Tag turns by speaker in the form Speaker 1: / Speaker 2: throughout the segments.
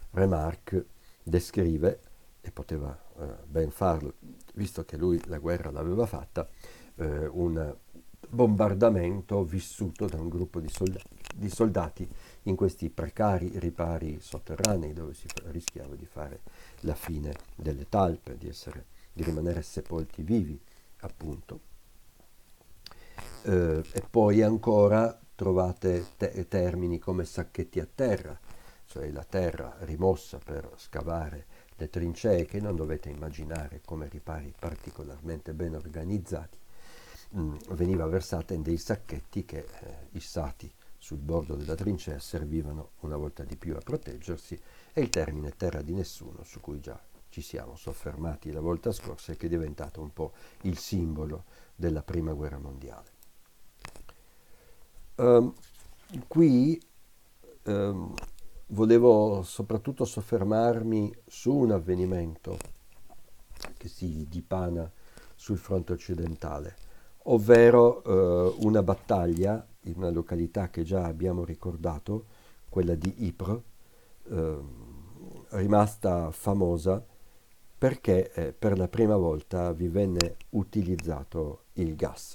Speaker 1: Remarque descrive, e poteva ben farlo, visto che lui la guerra l'aveva fatta, un bombardamento vissuto da un gruppo di soldati in questi precari ripari sotterranei dove rischiava di fare la fine delle talpe, di rimanere sepolti vivi, appunto. E poi ancora trovate termini come sacchetti a terra, cioè la terra rimossa per scavare le trincee, che non dovete immaginare come ripari particolarmente ben organizzati, veniva versata in dei sacchetti che, issati sul bordo della trincea, servivano una volta di più a proteggersi, e il termine terra di nessuno, su cui già ci siamo soffermati la volta scorsa e che è diventato un po' il simbolo della Prima Guerra Mondiale. Um, Qui um, volevo soprattutto soffermarmi su un avvenimento che si dipana sul fronte occidentale, ovvero una battaglia in una località che già abbiamo ricordato, quella di Ypres, eh, rimasta famosa perché per la prima volta vi venne utilizzato il gas.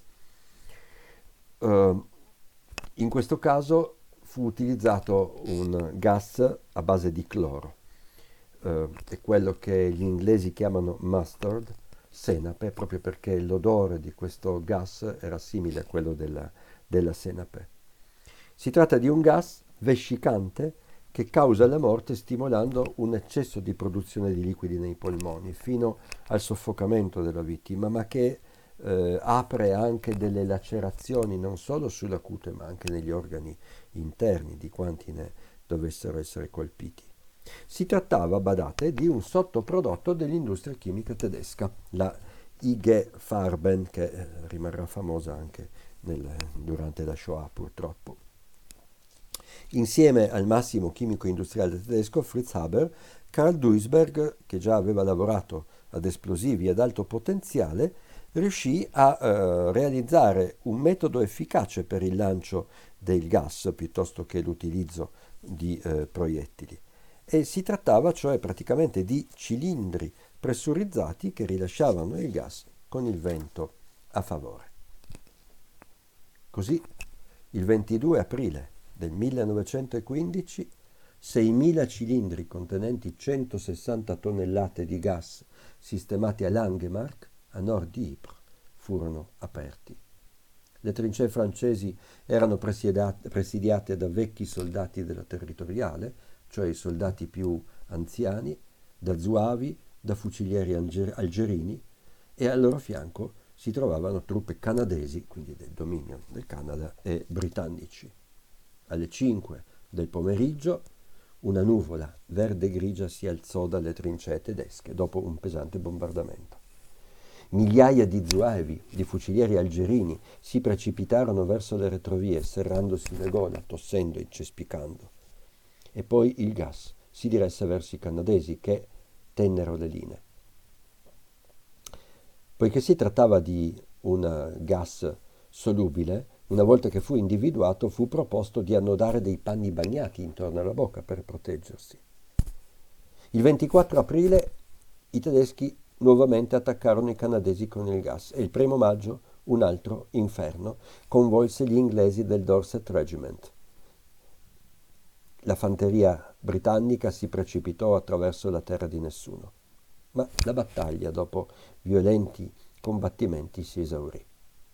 Speaker 1: Eh, In questo caso fu utilizzato un gas a base di cloro, è quello che gli inglesi chiamano mustard, senape, proprio perché l'odore di questo gas era simile a quello della senape. Si tratta di un gas vescicante che causa la morte stimolando un eccesso di produzione di liquidi nei polmoni fino al soffocamento della vittima, ma che apre anche delle lacerazioni non solo sulla cute ma anche negli organi interni di quanti ne dovessero essere colpiti. Si trattava, badate, di un sottoprodotto dell'industria chimica tedesca, la IG Farben, che rimarrà famosa anche durante la Shoah purtroppo. Insieme al massimo chimico industriale tedesco Fritz Haber, Carl Duisberg, che già aveva lavorato ad esplosivi ad alto potenziale, riuscì a realizzare un metodo efficace per il lancio del gas piuttosto che l'utilizzo di proiettili. E si trattava cioè praticamente di cilindri pressurizzati che rilasciavano il gas con il vento a favore. Così, il 22 aprile del 1915, 6.000 cilindri contenenti 160 tonnellate di gas sistemati a Langemarck, a nord di Ypres, furono aperti. Le trincee francesi erano presidiate da vecchi soldati della territoriale, cioè i soldati più anziani, da zuavi, da fucilieri algerini, e al loro fianco si trovavano truppe canadesi, quindi del dominio del Canada, e britannici. Alle 5 del pomeriggio una nuvola verde-grigia si alzò dalle trincee tedesche dopo un pesante bombardamento. Migliaia di zuavi, di fucilieri algerini, si precipitarono verso le retrovie, serrandosi le gola, tossendo e incespicando. E poi il gas si diresse verso i canadesi, che tennero le linee. Poiché si trattava di un gas solubile, una volta che fu individuato, fu proposto di annodare dei panni bagnati intorno alla bocca per proteggersi. Il 24 aprile i tedeschi nuovamente attaccarono i canadesi con il gas e il 1 maggio un altro inferno coinvolse gli inglesi del Dorset Regiment. La fanteria britannica si precipitò attraverso la terra di nessuno, ma la battaglia, dopo violenti combattimenti, si esaurì.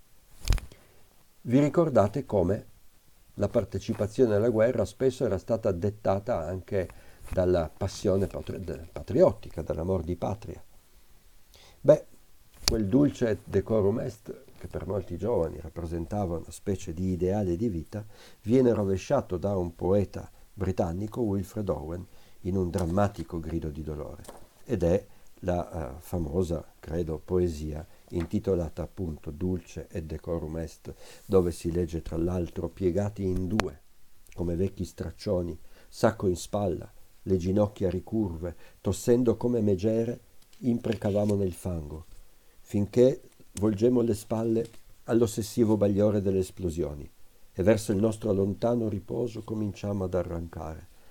Speaker 1: Vi ricordate come la partecipazione alla guerra spesso era stata dettata anche dalla passione patriottica, dall'amor di patria? Beh, quel dulce decorum est, che per molti giovani rappresentava una specie di ideale di vita, viene rovesciato da un poeta britannico, Wilfred Owen, in un drammatico grido di dolore. Ed è la famosa, credo, poesia intitolata appunto Dulce et decorum est, dove si legge tra l'altro: piegati in due, come vecchi straccioni, sacco in spalla, le ginocchia ricurve, tossendo come megere, imprecavamo nel fango, finché volgemmo le spalle all'ossessivo bagliore delle esplosioni, e verso il nostro lontano riposo cominciamo ad arrancare.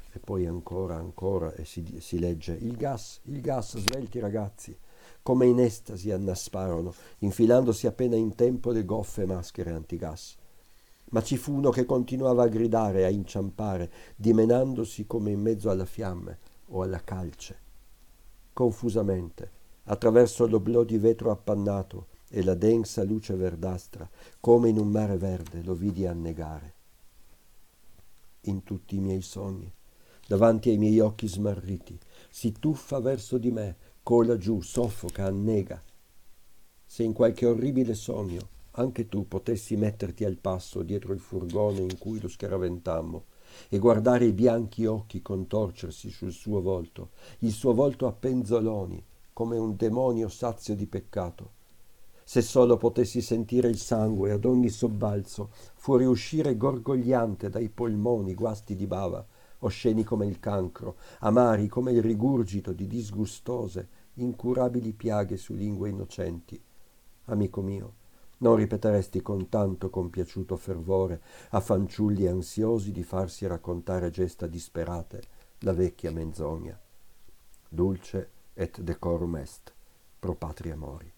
Speaker 1: e poi ancora, e si legge il gas, svelti ragazzi, come in estasi annasparono, infilandosi appena in tempo le goffe maschere antigas. Ma ci fu uno che continuava a gridare, a inciampare, dimenandosi come in mezzo alla fiamme o alla calce. Confusamente, attraverso l'oblò di vetro appannato e la densa luce verdastra, come in un mare verde, lo vidi annegare. In tutti i miei sogni, davanti ai miei occhi smarriti, si tuffa verso di me, cola giù, soffoca, annega. Se in qualche orribile sogno anche tu potessi metterti al passo dietro il furgone in cui lo scaraventammo e guardare i bianchi occhi contorcersi sul suo volto, il suo volto a penzoloni, come un demonio sazio di peccato. Se solo potessi sentire il sangue ad ogni sobbalzo fuoriuscire gorgogliante dai polmoni guasti di bava, osceni come il cancro, amari come il rigurgito di disgustose, incurabili piaghe su lingue innocenti. Amico mio, non ripeteresti con tanto compiaciuto fervore a fanciulli ansiosi di farsi raccontare gesta disperate la vecchia menzogna. Dulce et decorum est, pro patria mori.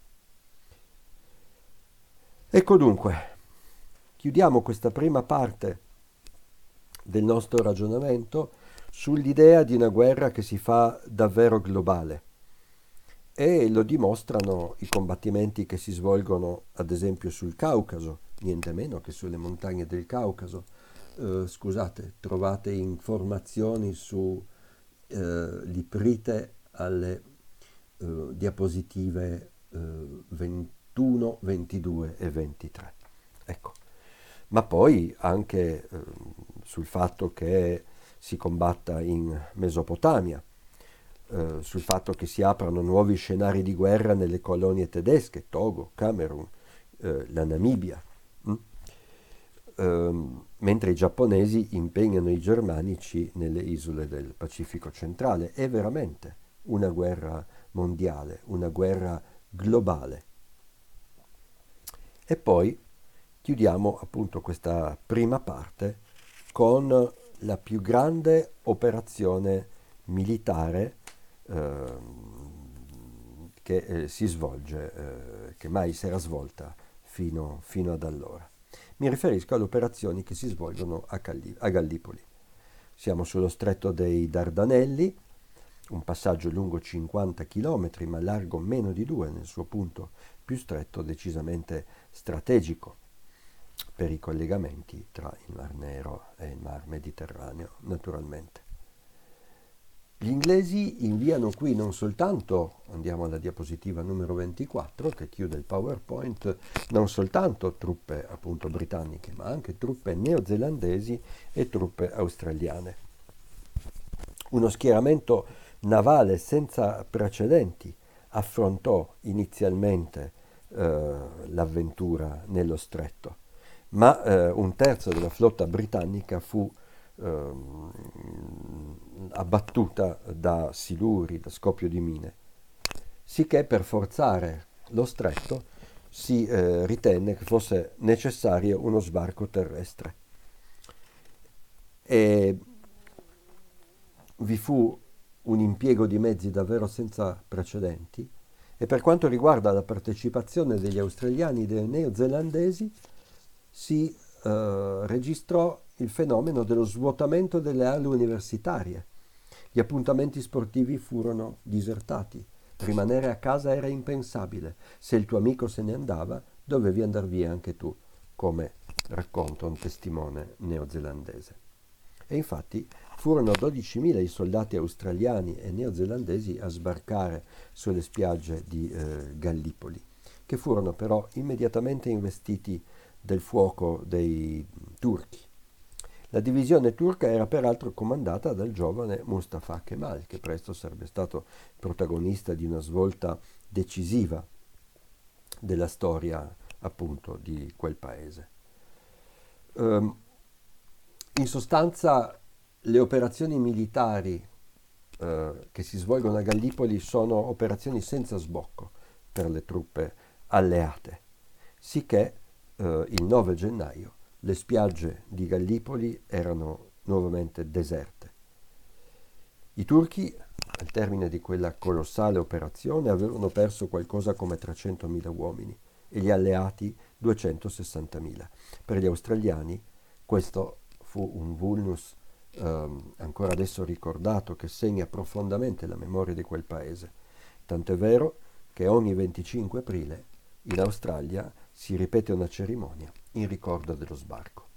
Speaker 1: Ecco dunque, chiudiamo questa prima parte del nostro ragionamento sull'idea di una guerra che si fa davvero globale. E lo dimostrano i combattimenti che si svolgono ad esempio sul Caucaso, niente meno che sulle montagne del Caucaso. Scusate, trovate informazioni su l'iprite alle diapositive 21, 22 e 23. Ecco. Ma poi anche sul fatto che si combatta in Mesopotamia, sul fatto che si aprano nuovi scenari di guerra nelle colonie tedesche, Togo, Camerun, la Namibia, mentre i giapponesi impegnano i germanici nelle isole del Pacifico centrale. È veramente una guerra mondiale, una guerra globale. E poi chiudiamo appunto questa prima parte con la più grande operazione militare che si svolge, che mai si era svolta fino ad allora. Mi riferisco alle operazioni che si svolgono a Gallipoli. Siamo sullo stretto dei Dardanelli, un passaggio lungo 50 km ma largo meno di 2 nel suo punto più stretto, decisamente strategico per i collegamenti tra il Mar Nero e il Mar Mediterraneo, naturalmente. Gli inglesi inviano qui non soltanto, andiamo alla diapositiva numero 24 che chiude il PowerPoint, non soltanto truppe appunto britanniche, ma anche truppe neozelandesi e truppe australiane. Uno schieramento navale senza precedenti affrontò inizialmente l'avventura nello stretto, ma un terzo della flotta britannica fu abbattuta da siluri, da scoppio di mine, sicché per forzare lo stretto si ritenne che fosse necessario uno sbarco terrestre. E vi fu un impiego di mezzi davvero senza precedenti e per quanto riguarda la partecipazione degli australiani e dei neozelandesi si registrò il fenomeno dello svuotamento delle aule universitarie. Gli appuntamenti sportivi furono disertati. Rimanere a casa era impensabile. Se il tuo amico se ne andava, dovevi andar via anche tu, come racconta un testimone neozelandese. E infatti furono 12.000 i soldati australiani e neozelandesi a sbarcare sulle spiagge di Gallipoli, che furono però immediatamente investiti del fuoco dei turchi. La divisione turca era peraltro comandata dal giovane Mustafa Kemal, che presto sarebbe stato protagonista di una svolta decisiva della storia appunto di quel paese. In sostanza le operazioni militari che si svolgono a Gallipoli sono operazioni senza sbocco per le truppe alleate, sicché il 9 gennaio le spiagge di Gallipoli erano nuovamente deserte. I turchi, al termine di quella colossale operazione, avevano perso qualcosa come 300.000 uomini e gli alleati 260.000. Per gli australiani questo fu un vulnus ancora adesso ricordato, che segna profondamente la memoria di quel paese. Tanto è vero che ogni 25 aprile in Australia si ripete una cerimonia in ricordo dello sbarco.